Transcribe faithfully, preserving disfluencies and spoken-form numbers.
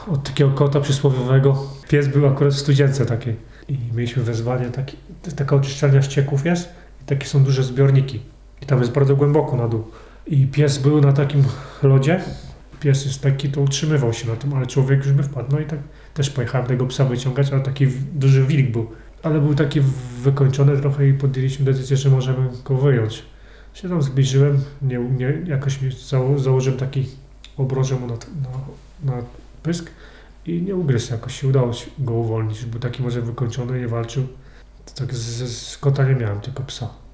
od takiego kota przysłowiowego. Pies był akurat w studzience takiej i mieliśmy wezwanie, taki, taka oczyszczalnia ścieków jest i takie są duże zbiorniki i tam jest bardzo głęboko na dół. I pies był na takim lodzie, pies jest taki, to utrzymywał się na tym, ale człowiek już by wpadł. No i tak też pojechałem tego psa wyciągać, ale taki duży wilk był. Ale był taki wykończony trochę i podjęliśmy decyzję, że możemy go wyjąć. Się tam zbliżyłem, nie, nie, jakoś mi zało, założyłem taki obroże mu na, na, na pysk i nie ugryzł, jakoś się udało go uwolnić. Był taki może wykończony, nie walczył. To tak z, z kota nie miałem, tylko psa.